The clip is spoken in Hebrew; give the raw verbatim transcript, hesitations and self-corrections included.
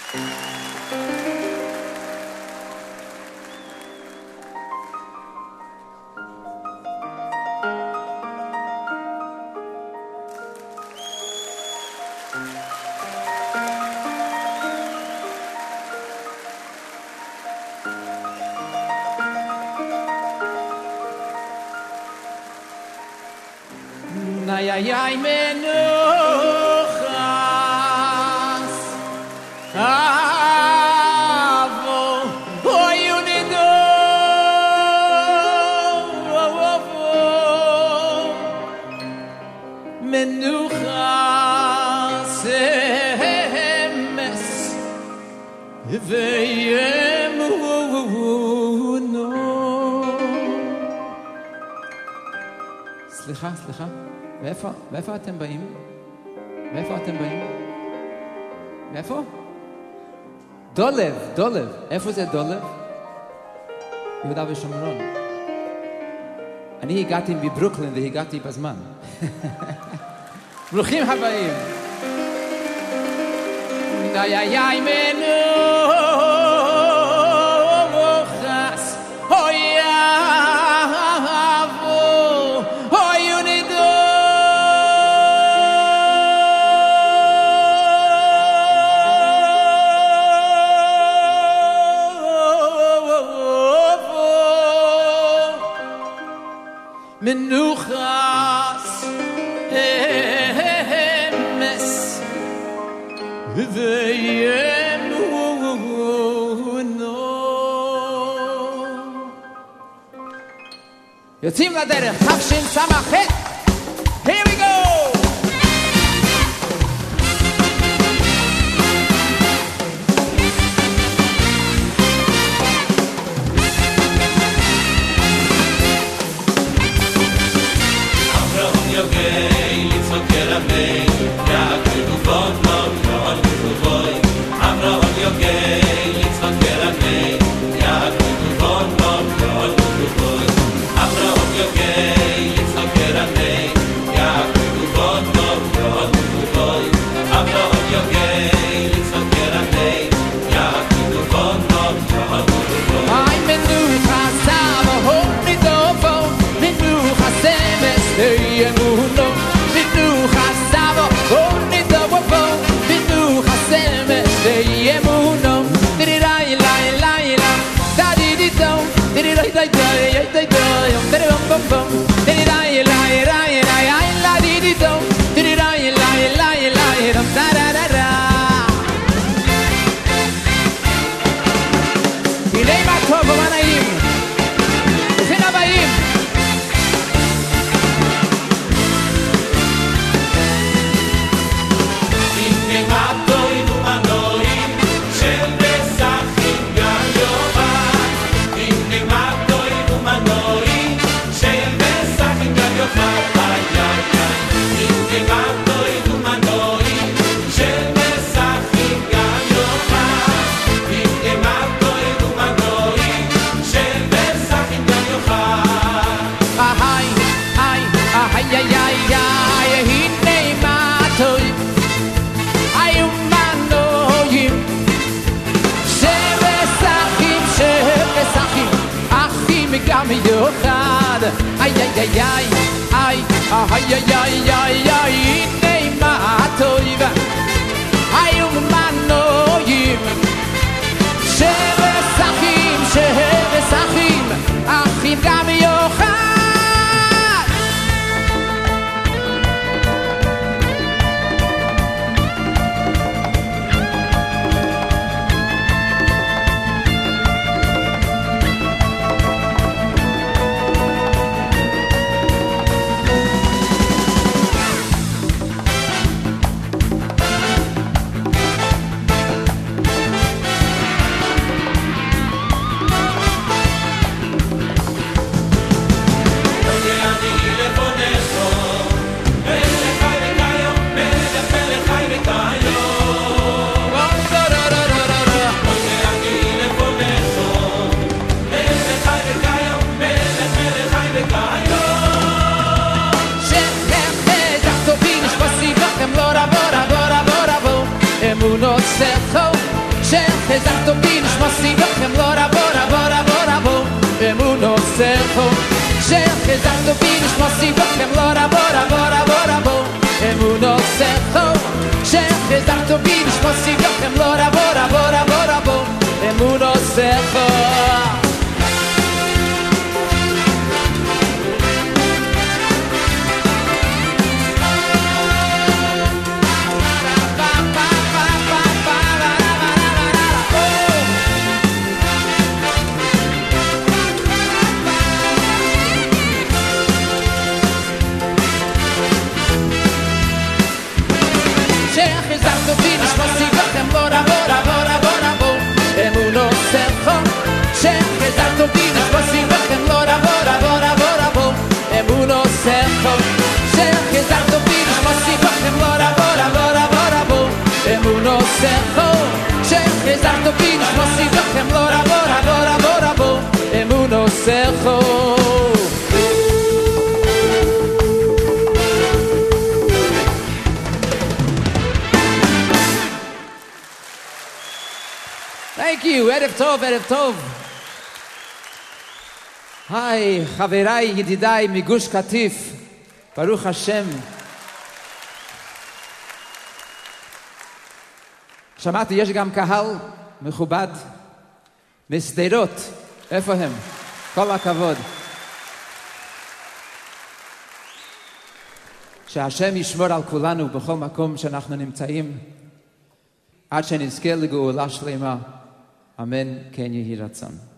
Ay, ay, ay, menuchas Avo Oy, unido Menuchas Emes Veyemuno סליחה, סליחה מאיפה, מאיפה אתם באים? מאיפה אתם באים? מאיפה? דולב, דולב. איפה זה דולב? יהודה ושומרון. אני הגעתי מברוקלין והגעתי בזמן. ברוכים הבאים. איי איי איי מנוחס. אוי Menuchas Emes Veyemuno יוצאים לדרך, תפשין סמכת Here we go! Ay, ay, ay, ay, ay, ay, ay, ay, ay, ay, nei matoiva, ay, um manoim, shevesachim, shevesachim, achim gam yochad. שחזרת בי נשמוסי בכם לא רבו רבו רבו רבו אמונו סכו שחזרת בי נשמוסי בכם לא רבו רבו רבו רבו אמונו סכו שחזרת בי נשמוסי בכם לא רבו רבו רבו רבו אמונו סכו שחזרת בי נשמוסי בכם לא רבו רבו רבו רבו אמונו סכו שחזרת בי נשמוסי בכם לא רבו רבו רבו רבו אמונו סכו שחזרת בי נשמוסי בכם לא רבו רבו רבו רבו אמונו סכו שחזרת בי נשמוסי בכם לא רבו רבו רבו רבו אמונו סכו Thank you, ערב טוב, ערב טוב. היי, חבריי, ידידיי מגוש קטיף, ברוך השם. שמעתי, יש גם קהל מכובד משדרות. איפה הם? כל הכבוד. שהשם ישמור על כולנו בכל מקום שאנחנו נמצאים, עד שנזכה לגאולה שלמה. אמן, כן יהי רצון.